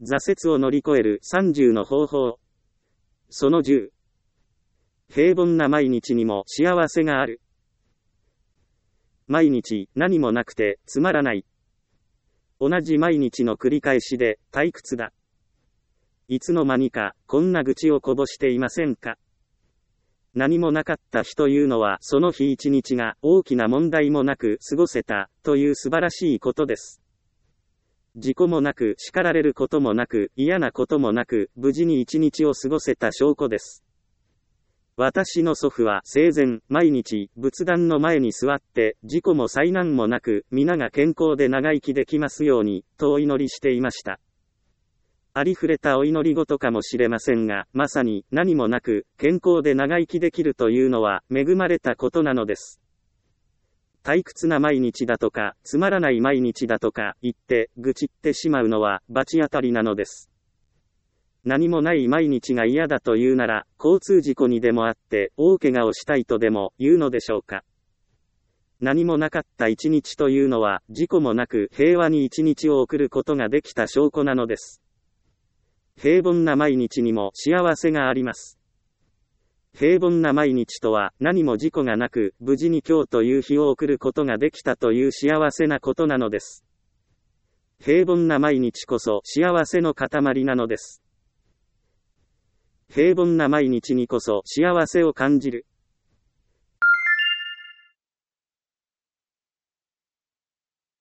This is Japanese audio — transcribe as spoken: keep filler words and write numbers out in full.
挫折を乗り越えるさんじゅうの方法。そのじゅう。平凡な毎日にも幸せがある。毎日何もなくてつまらない。同じ毎日の繰り返しで退屈だ。いつの間にかこんな愚痴をこぼしていませんか？何もなかった日というのはその日一日が大きな問題もなく過ごせたという素晴らしいことです。事故もなく叱られることもなく嫌なこともなく無事に一日を過ごせた証拠です。私の祖父は生前毎日仏壇の前に座って事故も災難もなく皆が健康で長生きできますようにとお祈りしていました。ありふれたお祈り事かもしれませんが、まさに何もなく健康で長生きできるというのは恵まれたことなのです。退屈な毎日だとかつまらない毎日だとか言って愚痴ってしまうのは罰当たりなのです。何もない毎日が嫌だというなら交通事故にでもあって大怪我をしたいとでも言うのでしょうか。何もなかった一日というのは事故もなく平和に一日を送ることができた証拠なのです。平凡な毎日にも幸せがあります。平凡な毎日とは何も事故がなく無事に今日という日を送ることができたという幸せなことなのです。平凡な毎日こそ幸せの塊なのです。平凡な毎日にこそ幸せを感じる。